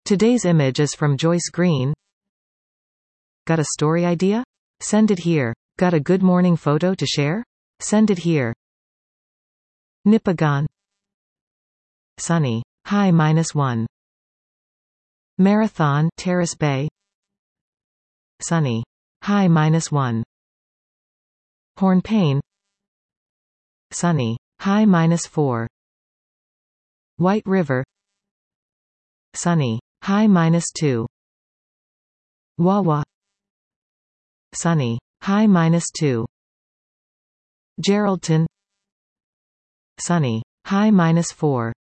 Today's image is from Joyce Green. Got a story idea? Send it here. Got a good morning photo to share? Send it here. Nipigon. Sunny. High -1. Marathon, Terrace Bay. Sunny. High -1. Hornpain. Sunny. High -4. White River. Sunny. High -2. Wawa. Sunny. High -2. Geraldton. Sunny. High -4.